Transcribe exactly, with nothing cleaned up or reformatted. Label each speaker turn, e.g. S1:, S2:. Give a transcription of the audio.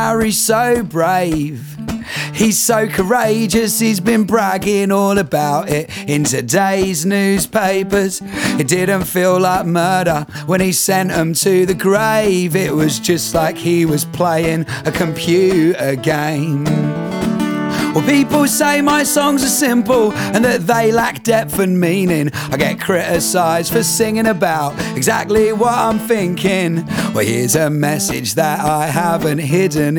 S1: Harry's so brave. He's so courageous, he's been bragging all about it in today's newspapers. It didn't feel like murder when he sent him to the grave. It was just like he was playing a computer game. Well, people say my songs are simple and that they lack depth and meaning. I get criticised for singing about exactly what I'm thinking. Well, here's a message that I haven't hidden.